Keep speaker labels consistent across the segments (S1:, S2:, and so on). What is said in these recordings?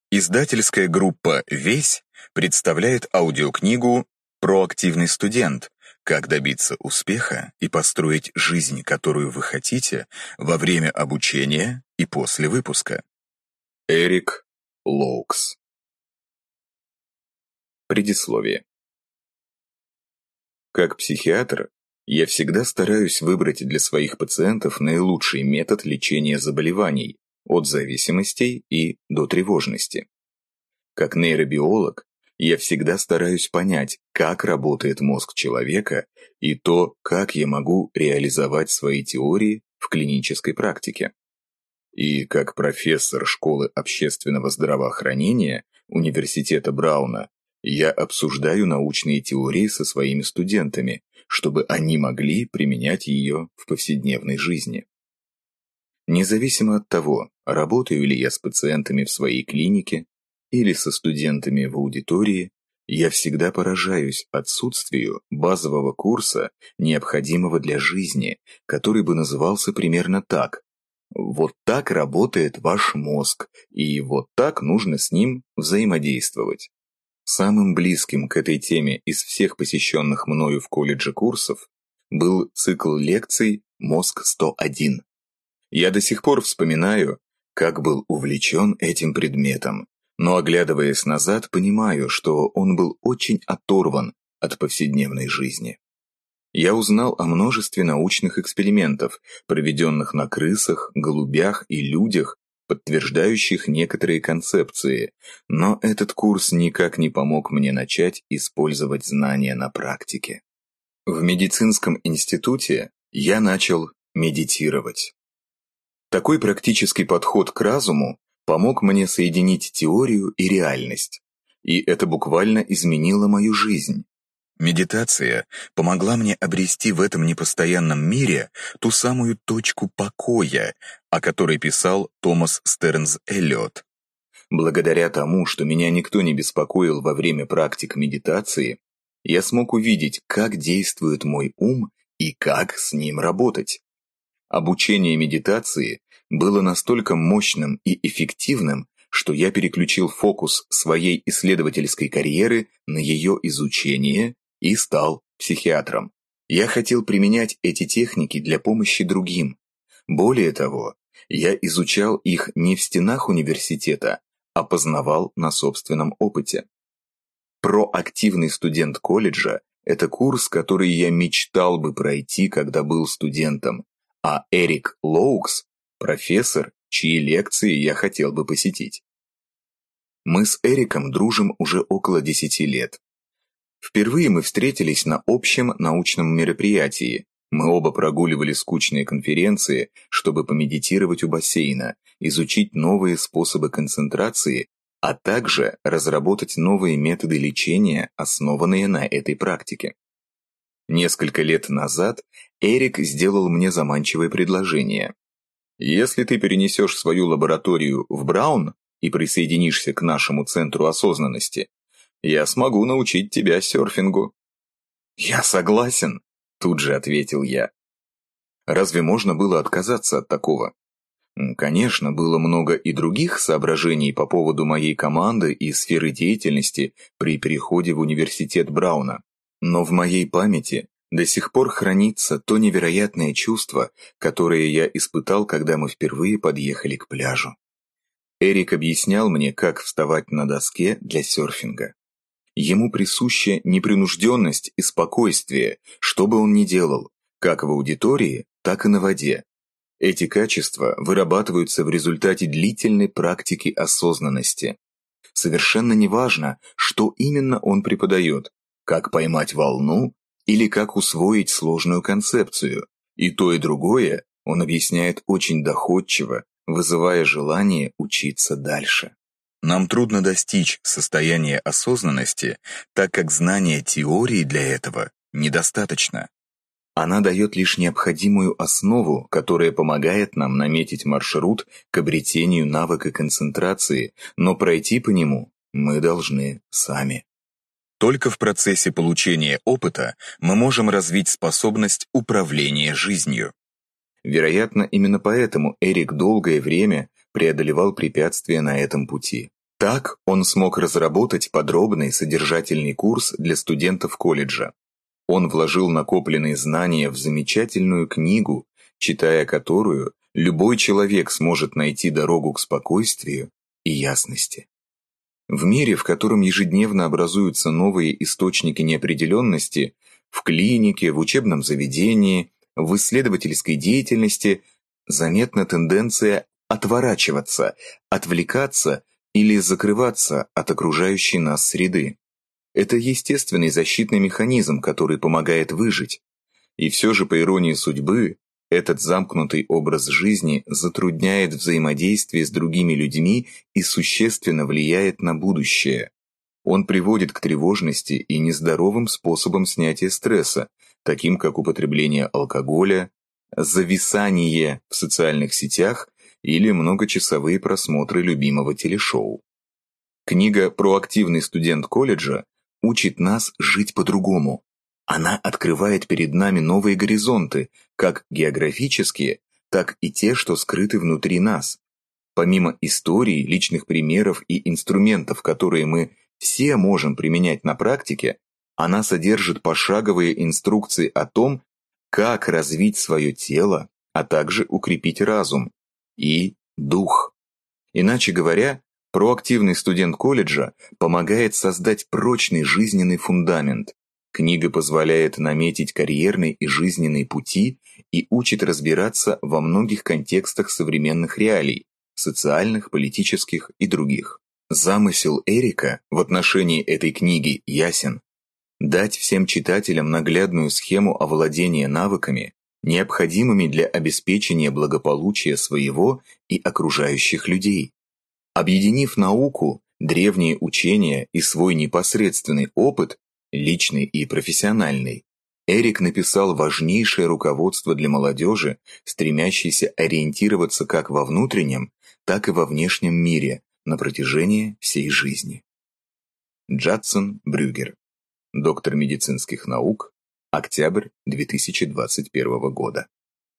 S1: Издательская группа «Весь» представляет аудиокнигу «Проактивный студент. Как добиться успеха и построить жизнь, которую вы хотите, во время обучения и после выпуска». Эрик Лоукс. Предисловие. Как психиатр, я всегда стараюсь выбрать для своих пациентов наилучший метод лечения заболеваний, от зависимостей и до тревожности. Как нейробиолог, я всегда стараюсь понять, как работает мозг человека и то, как я могу реализовать свои теории в клинической практике. И как профессор школы общественного здравоохранения Университета Брауна, я обсуждаю научные теории со своими студентами, чтобы они могли применять ее в повседневной жизни. Независимо от того, работаю ли я с пациентами в своей клинике или со студентами в аудитории, я всегда поражаюсь отсутствию базового курса, необходимого для жизни, который бы назывался примерно так: вот так работает ваш мозг, и вот так нужно с ним взаимодействовать. Самым близким к этой теме из всех посещенных мною в колледже курсов был цикл лекций «Мозг-101». Я до сих пор вспоминаю, как был увлечен этим предметом, но, оглядываясь назад, понимаю, что он был очень оторван от повседневной жизни. Я узнал о множестве научных экспериментов, проведенных на крысах, голубях и людях, подтверждающих некоторые концепции, но этот курс никак не помог мне начать использовать знания на практике. В медицинском институте я начал медитировать. Такой практический подход к разуму помог мне соединить теорию и реальность, и это буквально изменило мою жизнь. Медитация помогла мне обрести в этом непостоянном мире ту самую точку покоя, о которой писал Томас Стернс Эллиот. Благодаря тому, что меня никто не беспокоил во время практик медитации, я смог увидеть, как действует мой ум и как с ним работать. Обучение медитации было настолько мощным и эффективным, что я переключил фокус своей исследовательской карьеры на ее изучение и стал психиатром. Я хотел применять эти техники для помощи другим. Более того, я изучал их не в стенах университета, а познавал на собственном опыте. Проактивный студент колледжа – это курс, который я мечтал бы пройти, когда был студентом, а Эрик Лоукс – профессор, чьи лекции я хотел бы посетить. Мы с Эриком дружим уже около 10 лет. Впервые мы встретились на общем научном мероприятии. Мы оба прогуливали скучные конференции, чтобы помедитировать у бассейна, изучить новые способы концентрации, а также разработать новые методы лечения, основанные на этой практике. Несколько лет назад Эрик сделал мне заманчивое предложение. Если ты перенесешь свою лабораторию в Браун и присоединишься к нашему центру осознанности, я смогу научить тебя серфингу. Я согласен, тут же ответил я. Разве можно было отказаться от такого? Конечно, было много и других соображений по поводу моей команды и сферы деятельности при переходе в университет Брауна, но в моей памяти до сих пор хранится то невероятное чувство, которое я испытал, когда мы впервые подъехали к пляжу. Эрик объяснял мне, как вставать на доске для серфинга. Ему присуща непринужденность и спокойствие, что бы он ни делал, как в аудитории, так и на воде. Эти качества вырабатываются в результате длительной практики осознанности. Совершенно неважно, что именно он преподает, как поймать волну или как усвоить сложную концепцию. И то, и другое он объясняет очень доходчиво, вызывая желание учиться дальше. Нам трудно достичь состояния осознанности, так как знания теории для этого недостаточно. Она дает лишь необходимую основу, которая помогает нам наметить маршрут к обретению навыка концентрации, но пройти по нему мы должны сами. Только в процессе получения опыта мы можем развить способность управления жизнью. Вероятно, именно поэтому Эрик долгое время преодолевал препятствия на этом пути. Так он смог разработать подробный содержательный курс для студентов колледжа. Он вложил накопленные знания в замечательную книгу, читая которую любой человек сможет найти дорогу к спокойствию и ясности. В мире, в котором ежедневно образуются новые источники неопределенности, в клинике, в учебном заведении, в исследовательской деятельности, заметна тенденция отворачиваться, отвлекаться или закрываться от окружающей нас среды. Это естественный защитный механизм, который помогает выжить. И все же, по иронии судьбы, этот замкнутый образ жизни затрудняет взаимодействие с другими людьми и существенно влияет на будущее. Он приводит к тревожности и нездоровым способам снятия стресса, таким как употребление алкоголя, зависание в социальных сетях или многочасовые просмотры любимого телешоу. Книга «Проактивный студент колледжа» учит нас жить по-другому. Она открывает перед нами новые горизонты, как географические, так и те, что скрыты внутри нас. Помимо истории, личных примеров и инструментов, которые мы все можем применять на практике, она содержит пошаговые инструкции о том, как развить свое тело, а также укрепить разум и дух. Иначе говоря, проактивный студент колледжа помогает создать прочный жизненный фундамент. Книга позволяет наметить карьерный и жизненный пути и учит разбираться во многих контекстах современных реалий – социальных, политических и других. Замысел Эрика в отношении этой книги ясен. Дать всем читателям наглядную схему овладения навыками, необходимыми для обеспечения благополучия своего и окружающих людей. Объединив науку, древние учения и свой непосредственный опыт, личный и профессиональный, Эрик написал важнейшее руководство для молодежи, стремящейся ориентироваться как во внутреннем, так и во внешнем мире на протяжении всей жизни. Джадсон Брюгер, доктор медицинских наук, октябрь 2021 года.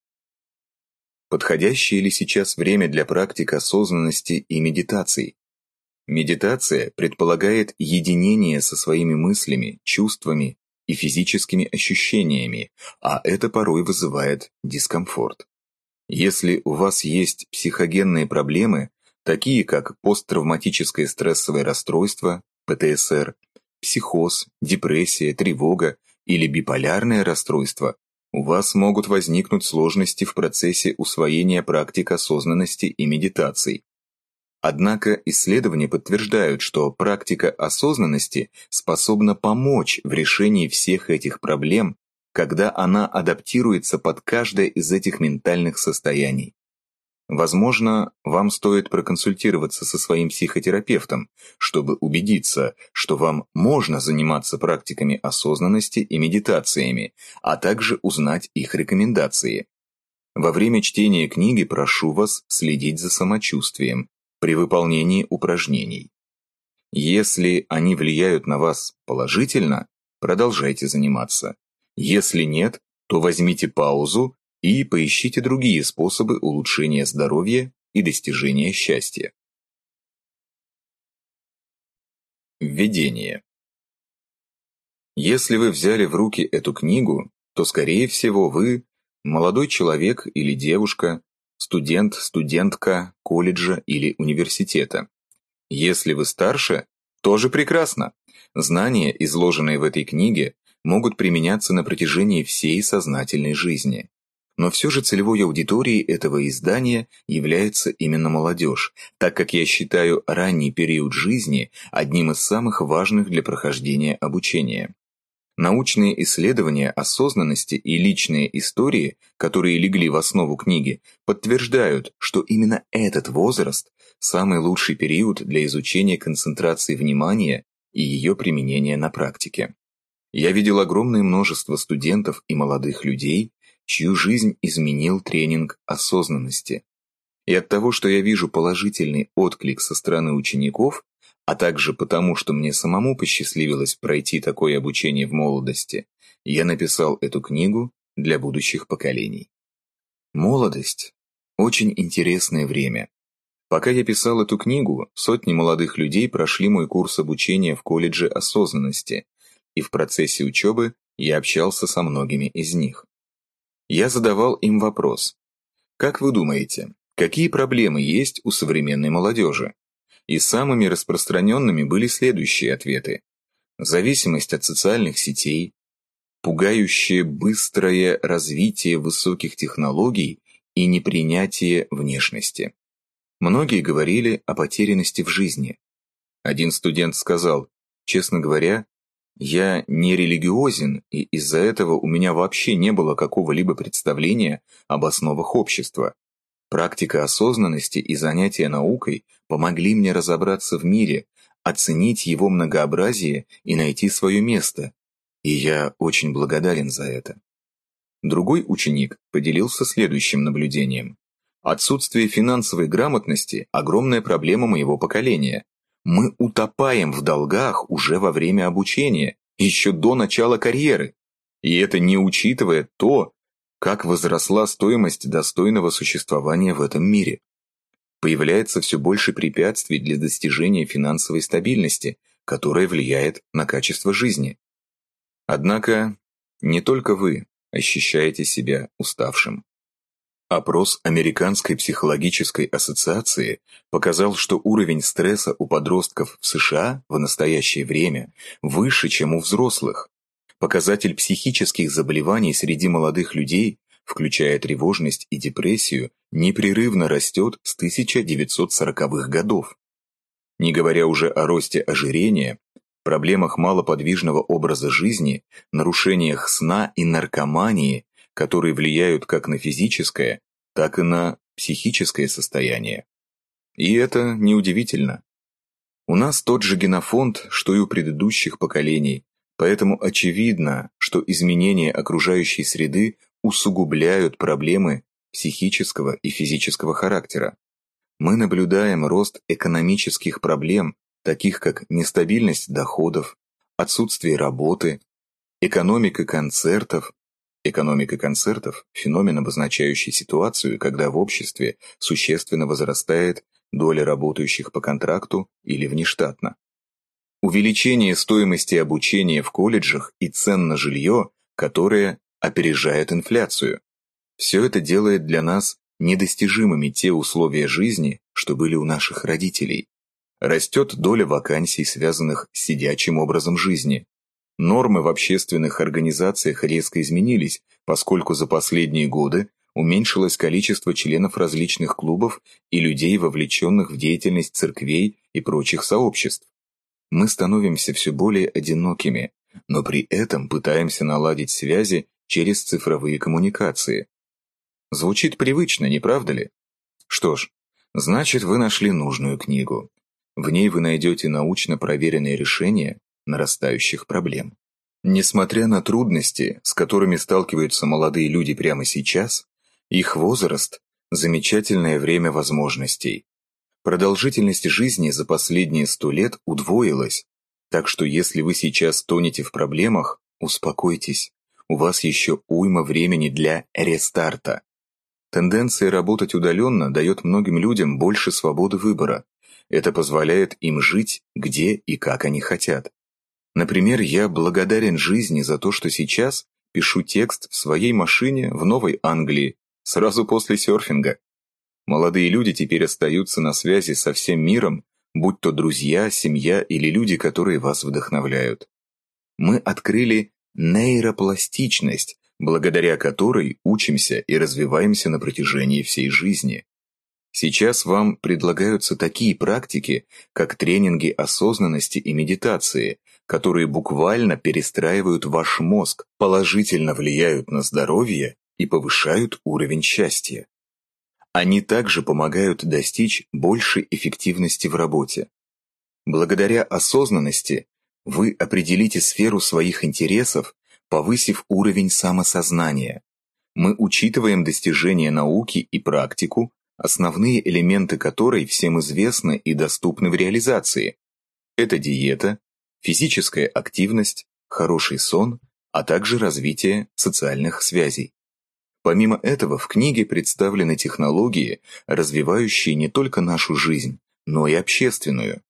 S1: Подходящее ли сейчас время для практик осознанности и медитаций? Медитация предполагает единение со своими мыслями, чувствами и физическими ощущениями, а это порой вызывает дискомфорт. Если у вас есть психогенные проблемы, такие как посттравматическое стрессовое расстройство, ПТСР, психоз, депрессия, тревога или биполярное расстройство, у вас могут возникнуть сложности в процессе усвоения практик осознанности и медитаций. Однако исследования подтверждают, что практика осознанности способна помочь в решении всех этих проблем, когда она адаптируется под каждое из этих ментальных состояний. Возможно, вам стоит проконсультироваться со своим психотерапевтом, чтобы убедиться, что вам можно заниматься практиками осознанности и медитациями, а также узнать их рекомендации. Во время чтения книги прошу вас следить за самочувствием при выполнении упражнений. Если они влияют на вас положительно, продолжайте заниматься. Если нет, то возьмите паузу и поищите другие способы улучшения здоровья и достижения счастья. Введение. Если вы взяли в руки эту книгу, то, скорее всего, вы молодой человек или девушка, студент, студентка колледжа или университета. Если вы старше, тоже прекрасно. Знания, изложенные в этой книге, могут применяться на протяжении всей сознательной жизни. Но все же целевой аудиторией этого издания является именно молодежь, так как я считаю ранний период жизни одним из самых важных для прохождения обучения. Научные исследования осознанности и личные истории, которые легли в основу книги, подтверждают, что именно этот возраст – самый лучший период для изучения концентрации внимания и ее применения на практике. Я видел огромное множество студентов и молодых людей, чью жизнь изменил тренинг осознанности. И от того, что я вижу положительный отклик со стороны учеников, а также потому, что мне самому посчастливилось пройти такое обучение в молодости, я написал эту книгу для будущих поколений. Молодость – очень интересное время. Пока я писал эту книгу, сотни молодых людей прошли мой курс обучения в колледже осознанности, и в процессе учебы я общался со многими из них. Я задавал им вопрос: как вы думаете, какие проблемы есть у современной молодежи? И самыми распространенными были следующие ответы: зависимость от социальных сетей, пугающее быстрое развитие высоких технологий и непринятие внешности. Многие говорили о потерянности в жизни. Один студент сказал: честно говоря, я не религиозен, и из-за этого у меня вообще не было какого-либо представления об основах общества. Практика осознанности и занятия наукой помогли мне разобраться в мире, оценить его многообразие и найти свое место, и я очень благодарен за это. Другой ученик поделился следующим наблюдением: отсутствие финансовой грамотности – огромная проблема моего поколения. Мы утопаем в долгах уже во время обучения, еще до начала карьеры. И это не учитывая то, как возросла стоимость достойного существования в этом мире. Появляется все больше препятствий для достижения финансовой стабильности, которая влияет на качество жизни. Однако не только вы ощущаете себя уставшим. Опрос Американской психологической ассоциации показал, что уровень стресса у подростков в США в настоящее время выше, чем у взрослых. Показатель психических заболеваний среди молодых людей, включая тревожность и депрессию, непрерывно растет с 1940-х годов. Не говоря уже о росте ожирения, проблемах малоподвижного образа жизни, нарушениях сна и наркомании, которые влияют как на физическое, так и на психическое состояние. И это неудивительно. У нас тот же генофонд, что и у предыдущих поколений, поэтому очевидно, что изменения окружающей среды усугубляют проблемы психического и физического характера. Мы наблюдаем рост экономических проблем, таких как нестабильность доходов, отсутствие работы, экономика концертов. Экономика концертов – феномен, обозначающий ситуацию, когда в обществе существенно возрастает доля работающих по контракту или внештатно. Увеличение стоимости обучения в колледжах и цен на жилье, которое опережает инфляцию. Все это делает для нас недостижимыми те условия жизни, что были у наших родителей. Растет доля вакансий, связанных с сидячим образом жизни. Нормы в общественных организациях резко изменились, поскольку за последние годы уменьшилось количество членов различных клубов и людей, вовлеченных в деятельность церквей и прочих сообществ. Мы становимся все более одинокими, но при этом пытаемся наладить связи через цифровые коммуникации. Звучит привычно, не правда ли? Что ж, значит, вы нашли нужную книгу. В ней вы найдете научно проверенные решения нарастающих проблем. Несмотря на трудности, с которыми сталкиваются молодые люди прямо сейчас, их возраст – замечательное время возможностей. Продолжительность жизни за последние 100 лет удвоилась, так что если вы сейчас тонете в проблемах, успокойтесь, у вас еще уйма времени для рестарта. Тенденция работать удаленно дает многим людям больше свободы выбора. Это позволяет им жить, где и как они хотят. Например, я благодарен жизни за то, что сейчас пишу текст в своей машине в Новой Англии, сразу после серфинга. Молодые люди теперь остаются на связи со всем миром, будь то друзья, семья или люди, которые вас вдохновляют. Мы открыли нейропластичность, благодаря которой учимся и развиваемся на протяжении всей жизни. Сейчас вам предлагаются такие практики, как тренинги осознанности и медитации, которые буквально перестраивают ваш мозг, положительно влияют на здоровье и повышают уровень счастья. Они также помогают достичь большей эффективности в работе. Благодаря осознанности вы определите сферу своих интересов, повысив уровень самосознания. Мы учитываем достижения науки и практику, основные элементы которой всем известны и доступны в реализации. Это диета, физическая активность, хороший сон, а также развитие социальных связей. Помимо этого, в книге представлены технологии, развивающие не только нашу жизнь, но и общественную.